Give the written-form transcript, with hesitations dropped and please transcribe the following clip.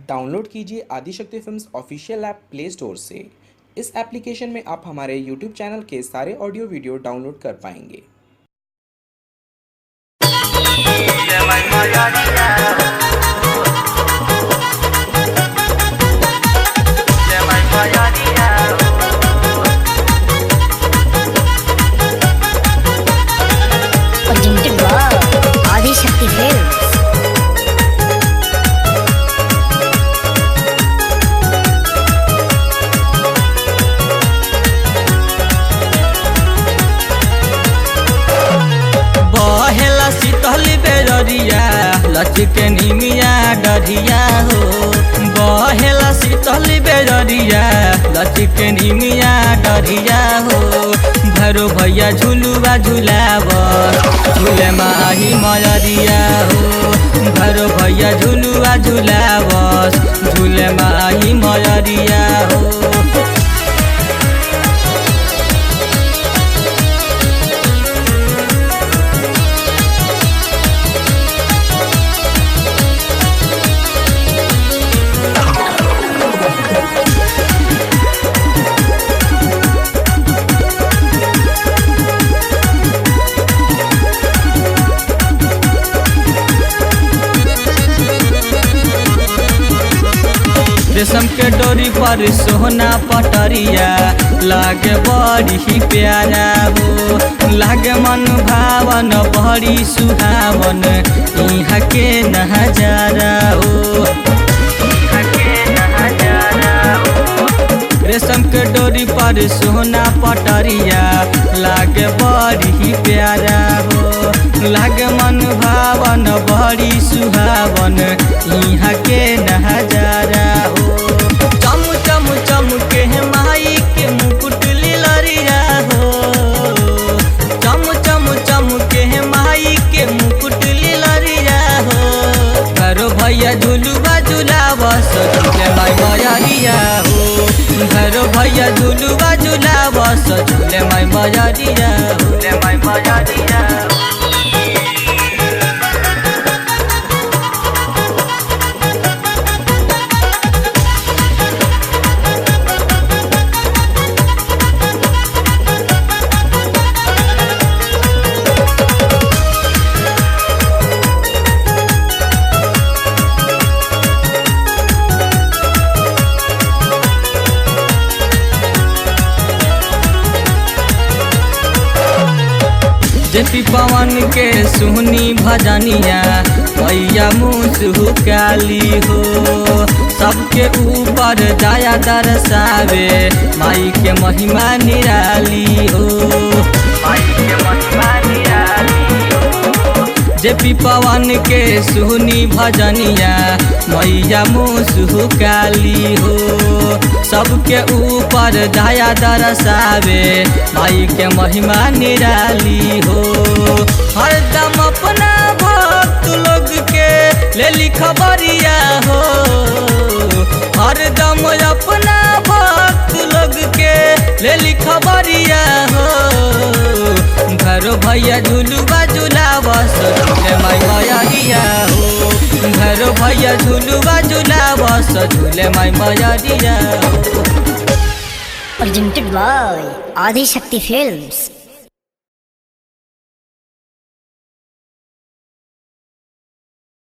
Download कीजिए Adishakti films official app play store से। इस एप्लीकेशन में आप हमारे यूट्यूब चैनल के सारे ऑडियो वीडियो डाउनलोड कर पाएंगे। Presented by Adishakti films. बहेला शीतल बेरिया लचके निमिया डरिया हो। बहेला शीतल बेरिया लचके निमिया डरिया हो। भैरो भैया झुलुआ झुलाव झूले माही मयरिया हो। भैरो भैया झुलुआ झुलाव झूले माही मयरिया हो। रेशम के डोरी पर सोना पटरिया लागे बड़ी ही प्यारा हो। लागे मन भावन बड़ी सुहावन यहाँ के नजारा हो। रेशम के डोरी पर सोना पटरिया लागे बड़ी ही प्यारा हो। लागे मन भावन बड़ी सुहावन यहाँ के नजारा हो। चम चम चम के माई के मुकुट लिलरिया हो। चम चम चम के माई के मुकुट लिलरिया हो। घरो भैया झुलुआ झुलावा सजूले माई मयरिया हो। घरो भैया झुलुआ झुलावा सजूले माई मयरिया हो। माई मयरिया जेपी पवन के सुहनी भजनिया भैया मुँह काली हो। सबके ऊपर दया दर्शावे माई के महिमा निराली हो। माई के महिमा निराली हो। जेपी पवन के सुहनी भजनिया मैया मुँह काली हो। सबके ऊपर दया दर्शावे माई के महिमा निराली हो। हरदम अपना भक्त लोग के ले खबरिया हो। हरदम अपना भक्त लोग के ले खबरिया हो। घरो भैया झुलुआ झुलावा सजूले माई मयरिया हो। घरो भैया झुलुआ झुलावा सजूले माई मयरिया हो। Presented by Adishakti films.